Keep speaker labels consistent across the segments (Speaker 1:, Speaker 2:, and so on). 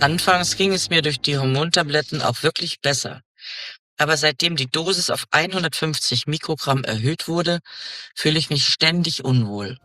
Speaker 1: Anfangs ging es mir durch die Hormontabletten auch wirklich besser. Aber seitdem die Dosis auf 150 Mikrogramm erhöht wurde, fühle ich mich ständig unwohl.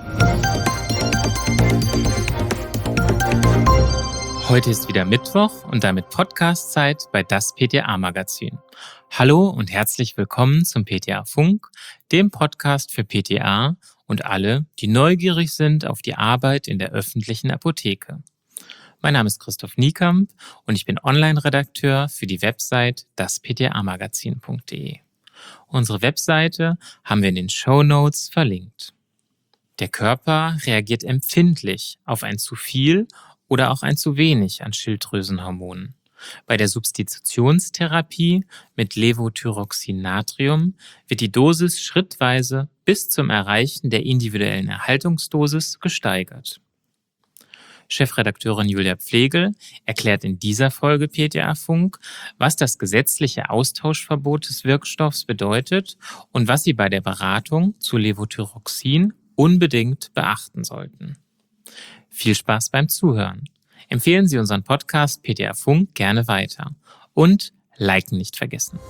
Speaker 2: Heute ist wieder Mittwoch und damit Podcast-Zeit bei das PTA-Magazin. Hallo und herzlich willkommen zum PTA-Funk, dem Podcast für PTA und alle, die neugierig sind auf die Arbeit in der öffentlichen Apotheke. Mein Name ist Christoph Niekamp und ich bin Online-Redakteur für die Website dasptamagazin.de. Unsere Webseite haben wir in den Shownotes verlinkt. Der Körper reagiert empfindlich auf ein zu viel oder auch ein zu wenig an Schilddrüsenhormonen. Bei der Substitutionstherapie mit Levothyroxin Natrium wird die Dosis schrittweise bis zum Erreichen der individuellen Erhaltungsdosis gesteigert. Chefredakteurin Julia Pflegel erklärt in dieser Folge PTA-Funk, was das gesetzliche Austauschverbot des Wirkstoffs bedeutet und was Sie bei der Beratung zu Levothyroxin unbedingt beachten sollten. Viel Spaß beim Zuhören. Empfehlen Sie unseren Podcast PTA-Funk gerne weiter. Und liken nicht vergessen.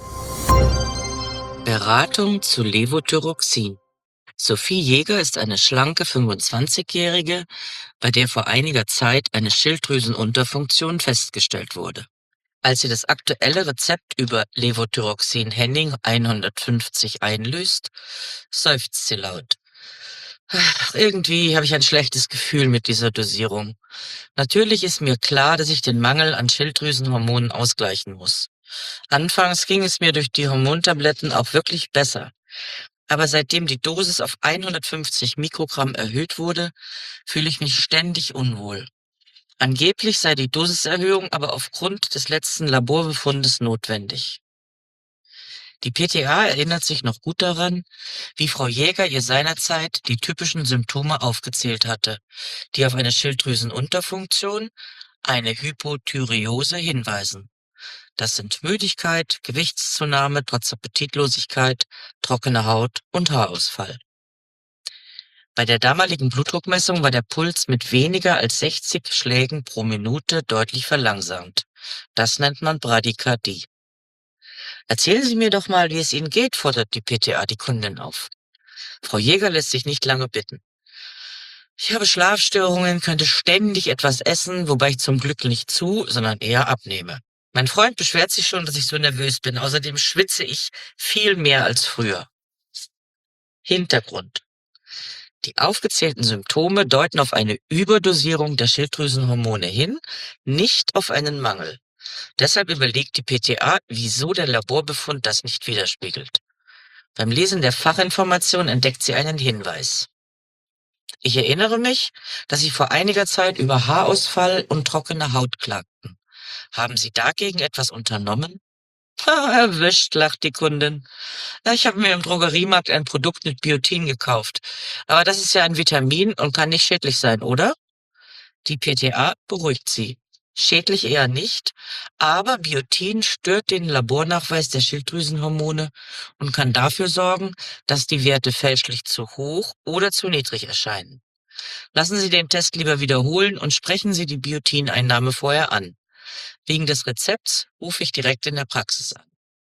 Speaker 1: Beratung zu Levothyroxin. Sophie Jäger ist eine schlanke 25-Jährige, bei der vor einiger Zeit eine Schilddrüsenunterfunktion festgestellt wurde. Als sie das aktuelle Rezept über Levothyroxin Henning 150 einlöst, seufzt sie laut. Ach, irgendwie habe ich ein schlechtes Gefühl mit dieser Dosierung. Natürlich ist mir klar, dass ich den Mangel an Schilddrüsenhormonen ausgleichen muss. Anfangs ging es mir durch die Hormontabletten auch wirklich besser. Aber seitdem die Dosis auf 150 Mikrogramm erhöht wurde, fühle ich mich ständig unwohl. Angeblich sei die Dosiserhöhung aber aufgrund des letzten Laborbefundes notwendig. Die PTA erinnert sich noch gut daran, wie Frau Jäger ihr seinerzeit die typischen Symptome aufgezählt hatte, die auf eine Schilddrüsenunterfunktion, eine Hypothyreose hinweisen. Das sind Müdigkeit, Gewichtszunahme trotz Appetitlosigkeit, trockene Haut und Haarausfall. Bei der damaligen Blutdruckmessung war der Puls mit weniger als 60 Schlägen pro Minute deutlich verlangsamt. Das nennt man Bradykardie. Erzählen Sie mir doch mal, wie es Ihnen geht, fordert die PTA die Kundin auf. Frau Jäger lässt sich nicht lange bitten. Ich habe Schlafstörungen, könnte ständig etwas essen, wobei ich zum Glück nicht zu, sondern eher abnehme. Mein Freund beschwert sich schon, dass ich so nervös bin. Außerdem schwitze ich viel mehr als früher. Hintergrund. Die aufgezählten Symptome deuten auf eine Überdosierung der Schilddrüsenhormone hin, nicht auf einen Mangel. Deshalb überlegt die PTA, wieso der Laborbefund das nicht widerspiegelt. Beim Lesen der Fachinformation entdeckt sie einen Hinweis. Ich erinnere mich, dass Sie vor einiger Zeit über Haarausfall und trockene Haut klagten. Haben Sie dagegen etwas unternommen? Erwischt, lacht die Kundin. Ich habe mir im Drogeriemarkt ein Produkt mit Biotin gekauft. Aber das ist ja ein Vitamin und kann nicht schädlich sein, oder? Die PTA beruhigt sie. Schädlich eher nicht, aber Biotin stört den Labornachweis der Schilddrüsenhormone und kann dafür sorgen, dass die Werte fälschlich zu hoch oder zu niedrig erscheinen. Lassen Sie den Test lieber wiederholen und sprechen Sie die Biotineinnahme vorher an. Wegen des Rezepts rufe ich direkt in der Praxis an.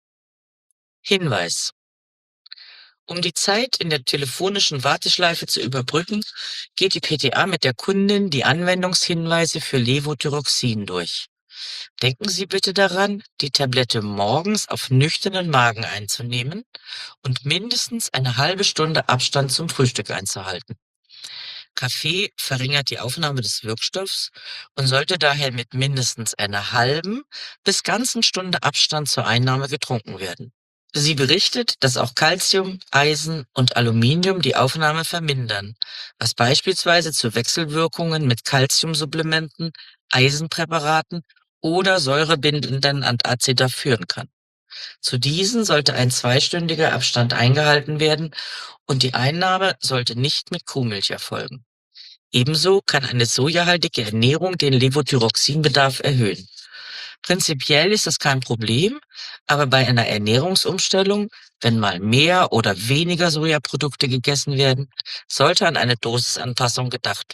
Speaker 1: Hinweis. Um die Zeit in der telefonischen Warteschleife zu überbrücken, geht die PTA mit der Kundin die Anwendungshinweise für Levothyroxin durch. Denken Sie bitte daran, die Tablette morgens auf nüchternen Magen einzunehmen und mindestens eine halbe Stunde Abstand zum Frühstück einzuhalten. Kaffee verringert die Aufnahme des Wirkstoffs und sollte daher mit mindestens einer halben bis ganzen Stunde Abstand zur Einnahme getrunken werden. Sie berichtet, dass auch Calcium, Eisen und Aluminium die Aufnahme vermindern, was beispielsweise zu Wechselwirkungen mit Calciumsupplementen, Eisenpräparaten oder säurebindenden Antazida führen kann. Zu diesen sollte ein 2-stündiger Abstand eingehalten werden und die Einnahme sollte nicht mit Kuhmilch erfolgen. Ebenso kann eine sojahaltige Ernährung den Levothyroxinbedarf erhöhen. Prinzipiell ist das kein Problem, aber bei einer Ernährungsumstellung, wenn mal mehr oder weniger Sojaprodukte gegessen werden, sollte an eine Dosisanpassung gedacht werden.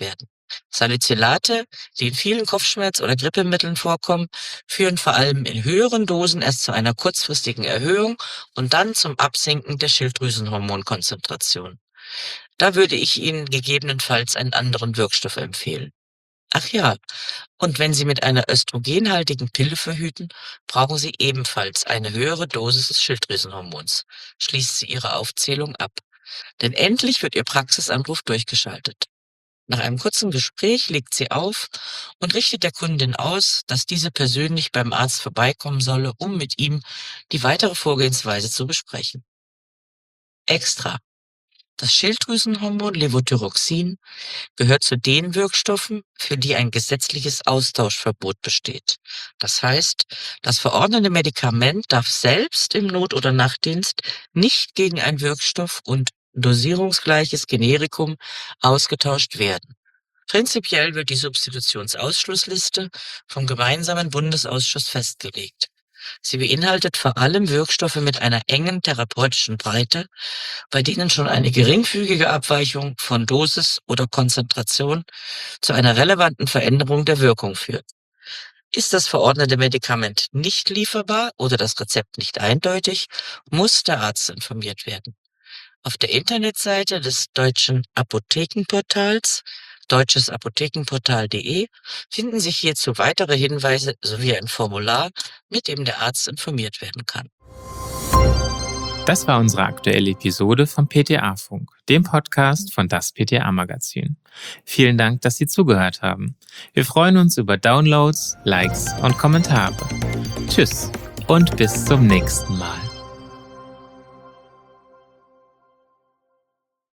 Speaker 1: Salicylate, die in vielen Kopfschmerz- oder Grippemitteln vorkommen, führen vor allem in höheren Dosen erst zu einer kurzfristigen Erhöhung und dann zum Absinken der Schilddrüsenhormonkonzentration. Da würde ich Ihnen gegebenenfalls einen anderen Wirkstoff empfehlen. Ach ja, und wenn Sie mit einer östrogenhaltigen Pille verhüten, brauchen Sie ebenfalls eine höhere Dosis des Schilddrüsenhormons. Schließt sie Ihre Aufzählung ab. Denn endlich wird Ihr Praxisanruf durchgeschaltet. Nach einem kurzen Gespräch legt sie auf und richtet der Kundin aus, dass diese persönlich beim Arzt vorbeikommen solle, um mit ihm die weitere Vorgehensweise zu besprechen. Extra. Das Schilddrüsenhormon Levothyroxin gehört zu den Wirkstoffen, für die ein gesetzliches Austauschverbot besteht. Das heißt, das verordnete Medikament darf selbst im Not- oder Nachtdienst nicht gegen ein Wirkstoff und dosierungsgleiches Generikum ausgetauscht werden. Prinzipiell wird die Substitutionsausschlussliste vom Gemeinsamen Bundesausschuss festgelegt. Sie beinhaltet vor allem Wirkstoffe mit einer engen therapeutischen Breite, bei denen schon eine geringfügige Abweichung von Dosis oder Konzentration zu einer relevanten Veränderung der Wirkung führt. Ist das verordnete Medikament nicht lieferbar oder das Rezept nicht eindeutig, muss der Arzt informiert werden. Auf der Internetseite des Deutschen Apothekenportals deutschesapothekenportal.de finden sich hierzu weitere Hinweise sowie ein Formular, mit dem der Arzt informiert werden kann.
Speaker 2: Das war unsere aktuelle Episode vom PTA-Funk, dem Podcast von das PTA-Magazin. Vielen Dank, dass Sie zugehört haben. Wir freuen uns über Downloads, Likes und Kommentare. Tschüss und bis zum nächsten Mal.